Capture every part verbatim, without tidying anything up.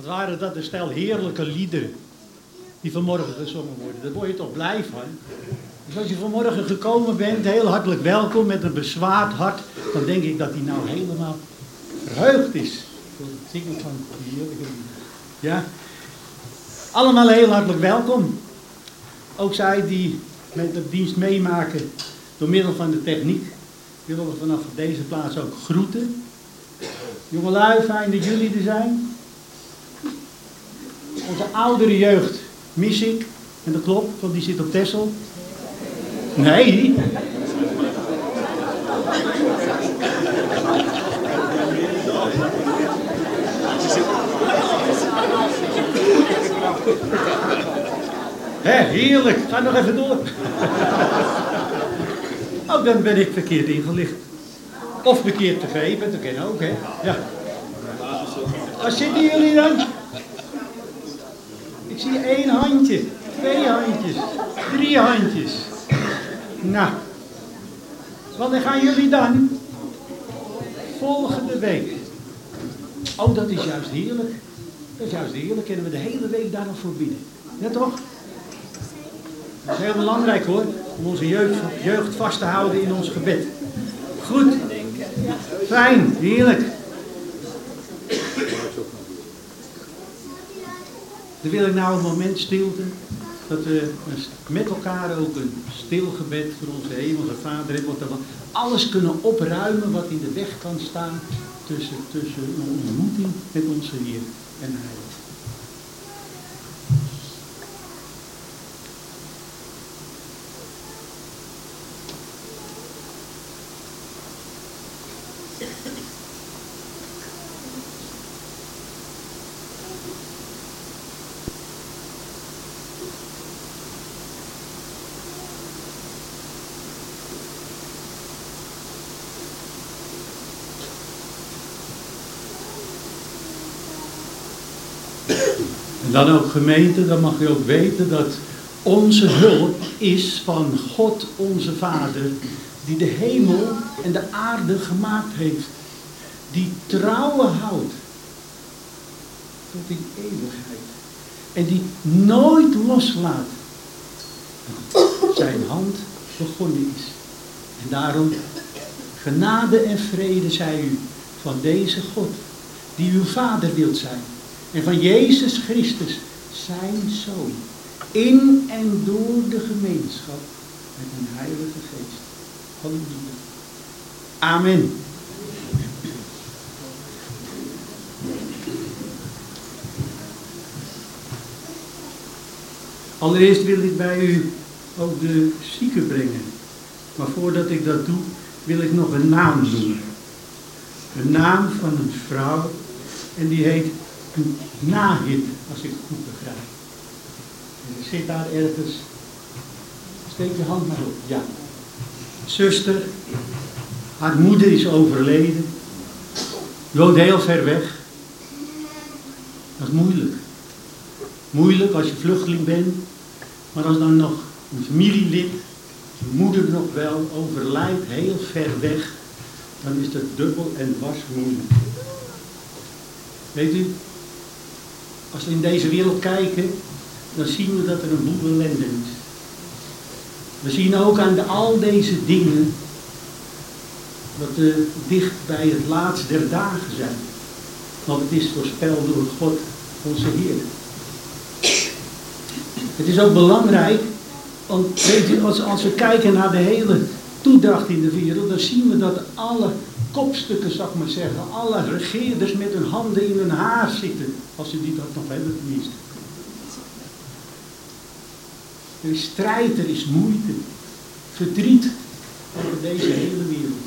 Wat waren dat een stel heerlijke liederen die vanmorgen gezongen worden. Daar word je toch blij van. Dus als je vanmorgen gekomen bent, heel hartelijk welkom met een bezwaard hart. Dan denk ik dat hij nou helemaal verheugd is. Door het zingen van die heerlijke liederen. Ja. Allemaal heel hartelijk welkom. Ook zij die met de dienst meemaken door middel van de techniek. Willen we vanaf deze plaats ook groeten. Jongelui, fijn dat jullie er zijn. Onze oudere jeugd mis ik. En dat klopt, want die zit op Texel. Nee. Hé, heerlijk. Ga nog even door. Oh, dan ben ik verkeerd ingelicht. Of verkeerd tv, dat kan ook, hè. Ja. Waar zitten jullie dan? Ik zie één handje, twee handjes, drie handjes. Nou, wanneer gaan jullie dan? Volgende week. Oh, dat is juist heerlijk. Dat is juist heerlijk. Kunnen we de hele week daar nog voor bieden. Ja, toch? Dat is heel belangrijk hoor, om onze jeugd, jeugd vast te houden in ons gebed. Goed. Fijn, heerlijk. Dan wil ik nou een moment stilte, dat we met elkaar ook een stilgebed voor onze hemelse Vader hebben, dat we alles kunnen opruimen wat in de weg kan staan tussen, tussen een ontmoeting met onze Heer en Heilige. En dan ook gemeente, dan mag je ook weten dat onze hulp is van God onze Vader, die de hemel en de aarde gemaakt heeft, die trouwen houdt tot in eeuwigheid en die nooit loslaat dat zijn hand begonnen is. En daarom genade en vrede zij u van deze God, die uw Vader wilt zijn, en van Jezus Christus, zijn Zoon, in en door de gemeenschap met een Heilige Geest. Halleluja. Amen. Allereerst wil ik bij u ook de zieken brengen. Maar voordat ik dat doe, wil ik nog een naam noemen. Een naam van een vrouw en die heet Nahid, als ik het goed begrijp. En er zit daar ergens. Steek je hand maar op. Ja. Zuster, haar moeder is overleden. Woont heel ver weg. Dat is moeilijk. Moeilijk als je vluchteling bent. Maar als dan nog een familielid, je moeder nog wel, overlijdt heel ver weg, dan is dat dubbel en dwars moeilijk. Weet u, als we in deze wereld kijken, dan zien we dat er een boel ellende is. We zien ook aan de, al deze dingen dat we dicht bij het laatst der dagen zijn. Want het is voorspeld door God, onze Heer. Het is ook belangrijk, want weet u, als, als we kijken naar de hele toedracht in de wereld, dan zien we dat alle kopstukken, zal ik maar zeggen, alle regeerders met hun handen in hun haar zitten, als ze die dat nog hebben tenminste. Er is strijd, er is moeite, verdriet over deze hele wereld.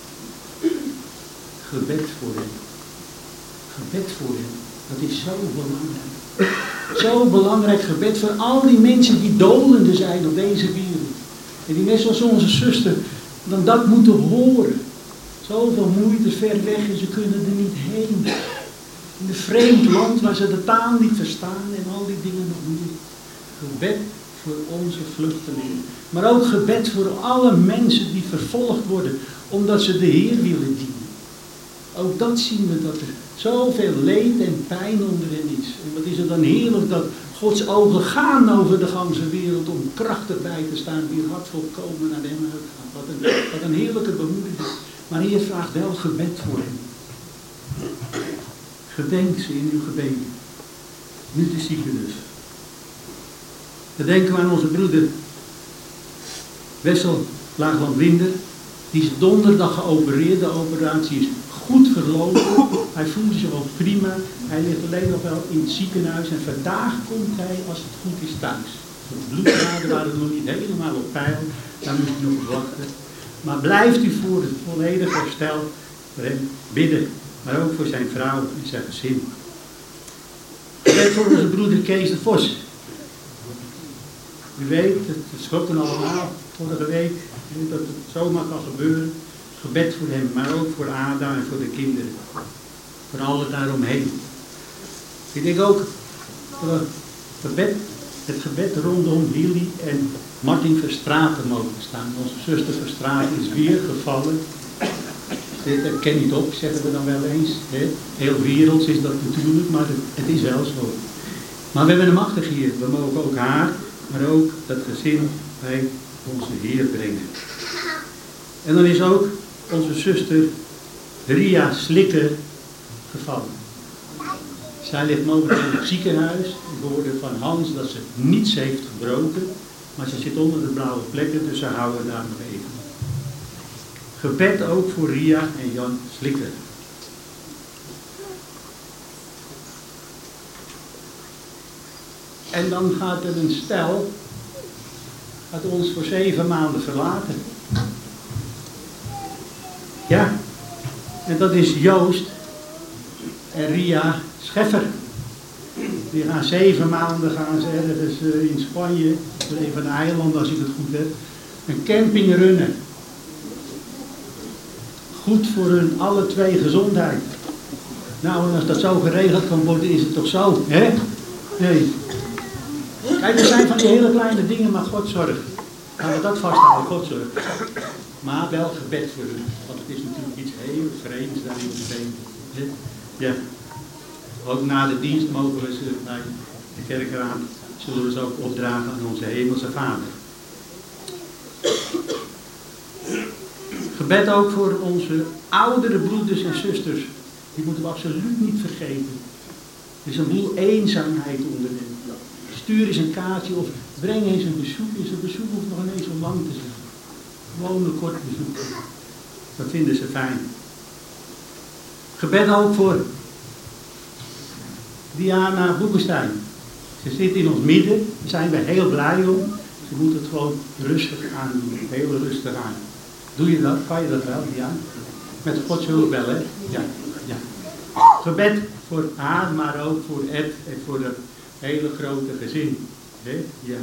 Gebed voor hen. Gebed voor hen. Dat is zo belangrijk. Zo belangrijk gebed voor al die mensen die dolende zijn op deze wereld. En die net zoals onze zuster dan dat moeten horen. Zoveel moeite ver weg en ze kunnen er niet heen. In een vreemd land waar ze de taal niet verstaan en al die dingen nog meer. Gebed voor onze vluchtelingen. Maar ook gebed voor alle mensen die vervolgd worden omdat ze de Heer willen dienen. Ook dat zien we, dat er zoveel leed en pijn onderin is. En wat is het dan heerlijk dat Gods ogen gaan over de ganse wereld om kracht erbij te staan die hart volkomen naar hem uitgaan. Wat een, wat een heerlijke bemoediging. Maar hier vraagt wel gebed voor hem. Gedenk ze in uw gebeden. Nu de zieke dus. Dan denken we aan onze broeder Wessel Laagland-Winder. Die is donderdag geopereerd. De operatie is goed verlopen. Hij voelt zich wel prima. Hij ligt alleen nog wel in het ziekenhuis. En vandaag komt hij, als het goed is, thuis. De bloedwaarden waren nog niet helemaal op peil. Daar moet je nog wachten. Maar blijft u voor het volledige herstel voor hem bidden. Maar ook voor zijn vrouw en zijn gezin. Gebed voor onze broeder Kees de Vos. U weet, het schokte allemaal vorige week. Dat het zomaar kan gebeuren. Gebed voor hem, maar ook voor Ada en voor de kinderen. Voor alle daaromheen. Ik denk ook dat het gebed, het gebed rondom Willy en Martin Verstraeten mogen staan. Onze zuster Verstraeten is weer gevallen. Dat ken niet op, zeggen we dan wel eens. Hè? Heel werelds is dat natuurlijk, maar het, het is wel zo. Maar we hebben hem achter hier. We mogen ook haar, maar ook dat gezin bij onze Heer brengen. En dan is ook onze zuster Ria Slikker gevallen. Zij ligt momenteel in het ziekenhuis. Ik hoorde van Hans dat ze niets heeft gebroken. Maar ze zit onder de blauwe plekken, dus ze houden daar nog even. Gebed ook voor Ria en Jan Slikker. En dan gaat er een stel, gaat ons voor zeven maanden verlaten. Ja, en dat is Joost en Ria Scheffer. Die gaan zeven maanden gaan ze ergens uh, in Spanje, op een van de eilanden als ik het goed heb, een camping runnen. Goed voor hun alle twee gezondheid. Nou, en als dat zo geregeld kan worden, is het toch zo, hè? Nee. Kijk, er zijn van die hele kleine dingen, maar God zorgt. Gaan we dat vasthouden, God zorgt. Maar wel gebed voor hun. Want het is natuurlijk iets heel vreemds daar in het leven. Ja. Ook na de dienst mogen we ze bij de kerkraad, zullen we ze ook opdragen aan onze hemelse Vader. Gebed ook voor onze oudere broeders en zusters. Die moeten we absoluut niet vergeten. Er is een boel eenzaamheid onder hen. Stuur eens een kaartje of breng eens een bezoek. Eens een bezoek hoeft nog ineens zo lang te zijn. Gewoon een kort bezoek. Dat vinden ze fijn. Gebed ook voor Diana Boekenstein. Ze zit in ons midden. Daar zijn we heel blij om. Ze moet het gewoon rustig aandoen. Heel rustig aan. Doe je dat? Kan je dat wel, Diana? Met Gods hulp wel, hè? Ja, ja. Gebed voor haar, maar ook voor Ed en voor het hele grote gezin. Hè? Ja.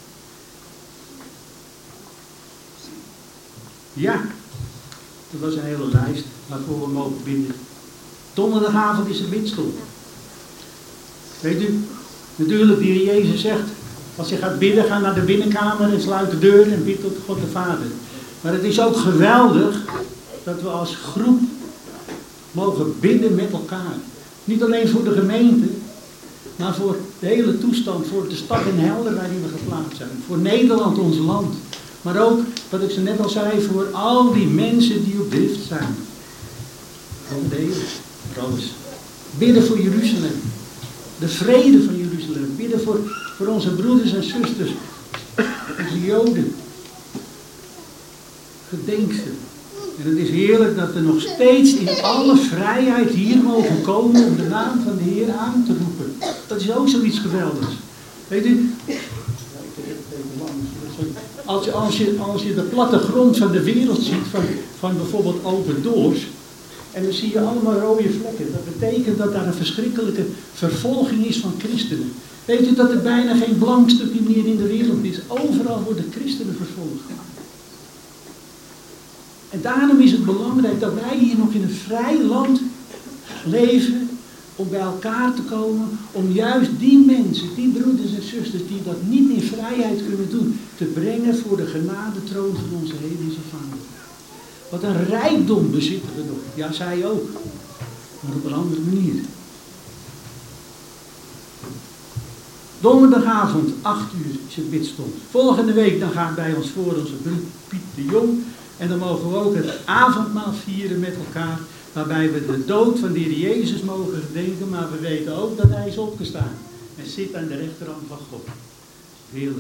Ja, dat was een hele lijst waarvoor we mogen bidden. Donderdagavond is de bidstond. Weet u, natuurlijk, die Jezus zegt, als je gaat bidden, ga naar de binnenkamer en sluit de deur en bid tot God de Vader. Maar het is ook geweldig dat we als groep mogen bidden met elkaar. Niet alleen voor de gemeente, maar voor de hele toestand, voor de stad in Helder waarin we geplaatst zijn. Voor Nederland, ons land. Maar ook, wat ik zo net al zei, voor al die mensen die op drift zijn. Over de hele, trouwens. Bidden voor Jeruzalem. De vrede van Jeruzalem. Bidden voor, voor onze broeders en zusters. Onze Joden. Gedenk ze. En het is heerlijk dat we nog steeds in alle vrijheid hier mogen komen om de naam van de Heer aan te roepen. Dat is ook zoiets geweldigs. Weet u, als je, als je, als je de plattegrond van de wereld ziet, van, van bijvoorbeeld Open Doors, en dan zie je allemaal rode vlekken. Dat betekent dat daar een verschrikkelijke vervolging is van christenen. Weet u dat er bijna geen blank stukje meer in de wereld is? Overal worden christenen vervolgd. En daarom is het belangrijk dat wij hier nog in een vrij land leven, om bij elkaar te komen, om juist die mensen, die broeders en zusters die dat niet in vrijheid kunnen doen, te brengen voor de genadetroon van onze hemelse Vader. Wat een rijkdom bezitten we nog. Ja, zij ook. maar op een andere manier. Donderdagavond, acht uur, is het bidstond. Volgende week dan gaat bij ons voor onze broer Piet de Jong. En dan mogen we ook het avondmaal vieren met elkaar. Waarbij we de dood van de Heer Jezus mogen gedenken. Maar we weten ook dat Hij is opgestaan. En zit aan de rechterhand van God. Heerlijk.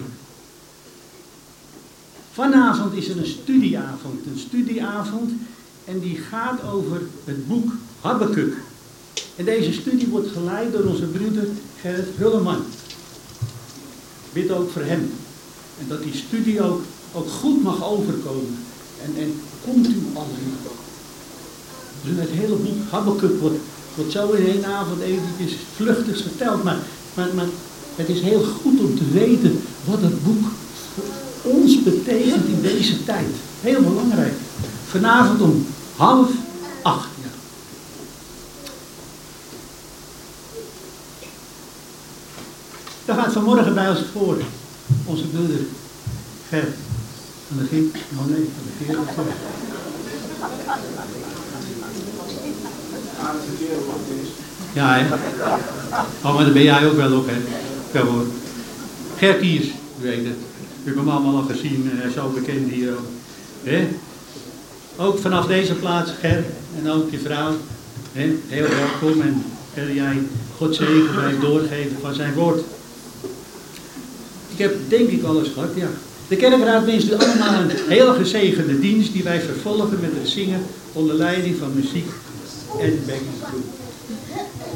Vanavond is er een studieavond. Een studieavond. En die gaat over het boek Habakuk. En deze studie wordt geleid door onze broeder Gerrit Hulleman. Bid ook voor hem. En dat die studie ook, ook goed mag overkomen. En, en komt u allen. Dus het hele boek Habakuk wordt, wordt zo in één avond eventjes vluchtig verteld. Maar, maar, maar het is heel goed om te weten wat het boek voor ons betekent in deze tijd. Heel belangrijk. Vanavond om half acht. Ja. Daar gaat vanmorgen bij ons voor onze broeder Gert. Aan de ging, oh nee, aan de keer. Ja, hè? Oh, maar dat ben jij ook wel ook, hè? Ja, hoor. Gert hier, u weet het. U hebt hem allemaal al gezien, hij is zo bekend hier ook. Hè? Ook vanaf deze plaats, Gert, en ook je vrouw. Hè? Heel welkom en wil jij God zegen bij het doorgeven van zijn woord. Ik heb denk ik alles gehad, ja. De kerkraad wenst u allemaal een heel gezegende dienst die wij vervolgen met het zingen onder leiding van muziek en backing.